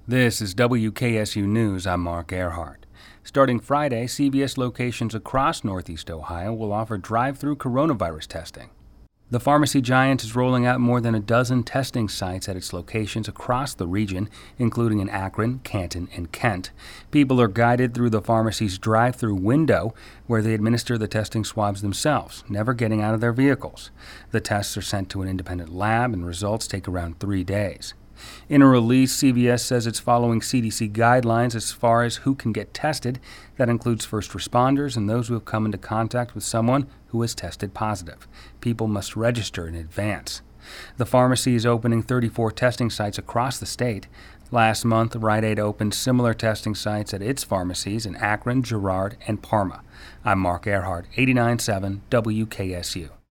This is WKSU News. I'm Mark Earhart. Starting Friday, CVS locations across Northeast Ohio will offer drive-through coronavirus testing. The pharmacy giant is rolling out more than a dozen testing sites at its locations across the region, including in Akron, Canton, and Kent. People are guided through the pharmacy's drive-through window, where they administer the testing swabs themselves, never getting out of their vehicles. The tests are sent to an independent lab, and results take around 3 days. In a release, CVS says it's following CDC guidelines as far as who can get tested. That includes first responders and those who have come into contact with someone who has tested positive. People must register in advance. The pharmacy is opening 34 testing sites across the state. Last month, Rite Aid opened similar testing sites at its pharmacies in Akron, Girard, and Parma. I'm Mark Earhart, 89.7 WKSU.